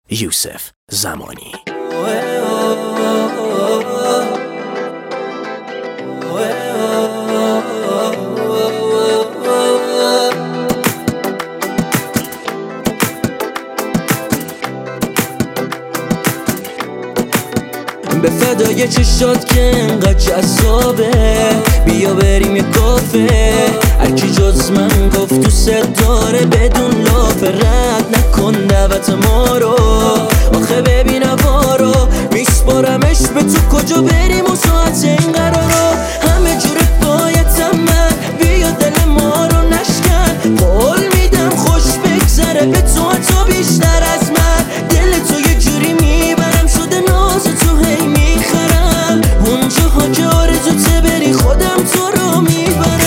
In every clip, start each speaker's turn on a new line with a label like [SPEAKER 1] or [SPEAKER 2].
[SPEAKER 1] یوسف زمانی.
[SPEAKER 2] به فدای چشات که انقدر جذابه، بیا بریم یه کافه. هرکی جز من گفت دوست داره بدون لاف، رد نکن دعوت ما رو. آخه ببین هوا رو میسپارمش به تو، کجا بریم و ساعت این قرارو. همه جوره بایدم من، بیا دل ما رو نشکن. قول میدم خوش بگذره به تو حتی بیشتر از من. دل تو یه جوری میبرم شده ناز تو، هی میخرم اونجاها که آرزوته بری، خودم تو رو میبرم.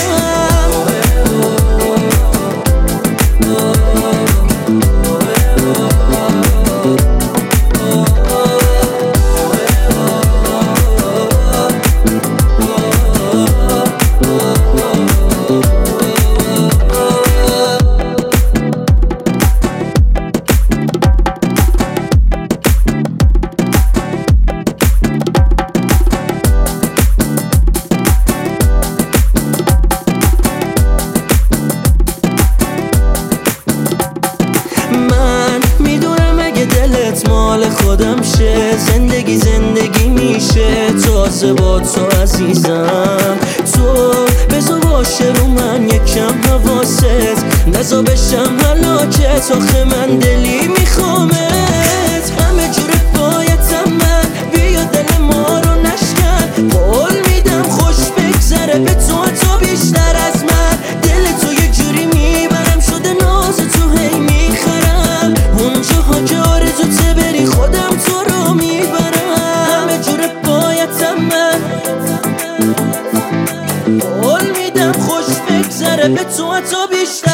[SPEAKER 2] مال خودم شه، زندگی میشه تازه با تو عزیزم. تو بذار باشه رو من یکم حواست، نزا بشم هلاکت. آخه من دلی میخوامت، همه جوره بایدم من، بیا دل ما رو نشکن. قول میدم خوش بگذره به تو حتی بیشتر از من. دل تو یه جوری میبرم شده ناز تو، هی میخرم اونجاها که آرزوته بری، خودم تو رو میبرم. همه جوره بایدم من، قول میدم خوش بگذره به تو حتی بیشتر